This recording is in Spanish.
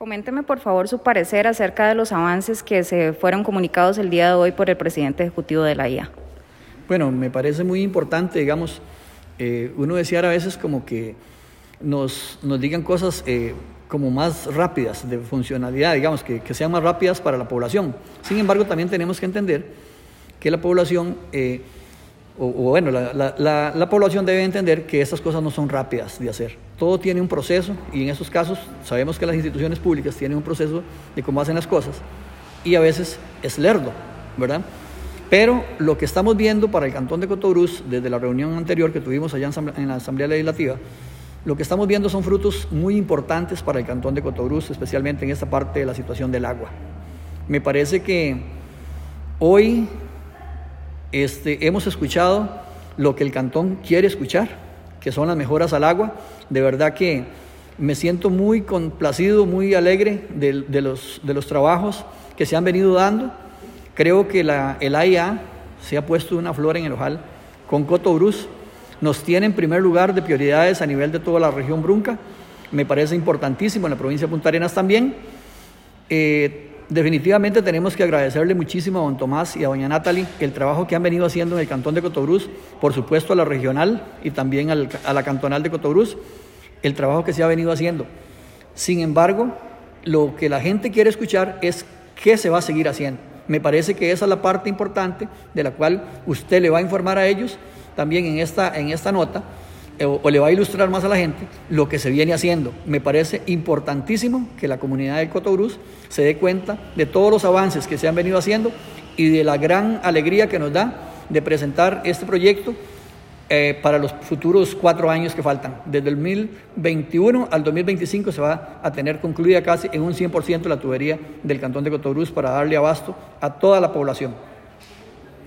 Coménteme, por favor, su parecer acerca de los avances que se fueron comunicados el día de hoy por el presidente ejecutivo de la IA. Bueno, me parece muy importante, digamos, uno desear a veces como que nos digan cosas como más rápidas, de funcionalidad, digamos, que sean más rápidas para la población. Sin embargo, también tenemos que entender que la población, la población debe entender que estas cosas no son rápidas de hacer. Todo tiene un proceso y en esos casos sabemos que las instituciones públicas tienen un proceso de cómo hacen las cosas y a veces es lerdo, ¿verdad? Pero lo que estamos viendo para el Cantón de Cotobruz, desde la reunión anterior que tuvimos allá en la Asamblea Legislativa, lo que estamos viendo son frutos muy importantes para el Cantón de Cotobruz, especialmente en esta parte de la situación del agua. Me parece que hoy hemos escuchado lo que el Cantón quiere escuchar, que son las mejoras al agua. De verdad que me siento muy complacido, muy alegre de los trabajos que se han venido dando. Creo que el AIA se ha puesto una flor en el ojal con Cotobruz. Nos tiene en primer lugar de prioridades a nivel de toda la región Brunca. Me parece importantísimo en la provincia de Punta Arenas también. Definitivamente tenemos que agradecerle muchísimo a don Tomás y a doña Natalie el trabajo que han venido haciendo en el Cantón de Cotobruz, por supuesto a la regional y también a la cantonal de Cotobruz, el trabajo que se ha venido haciendo. Sin embargo, lo que la gente quiere escuchar es qué se va a seguir haciendo. Me parece que esa es la parte importante de la cual usted le va a informar a ellos también en esta nota, o le va a ilustrar más a la gente lo que se viene haciendo. Me parece importantísimo que la comunidad de Cotobruz se dé cuenta de todos los avances que se han venido haciendo y de la gran alegría que nos da de presentar este proyecto para los futuros 4 años que faltan. Desde el 2021 al 2025 se va a tener concluida casi en un 100% la tubería del Cantón de Cotobruz para darle abasto a toda la población.